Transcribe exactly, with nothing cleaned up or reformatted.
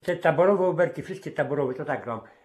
Te taborowe Uberki, wszystkie taborowe, to tak mam.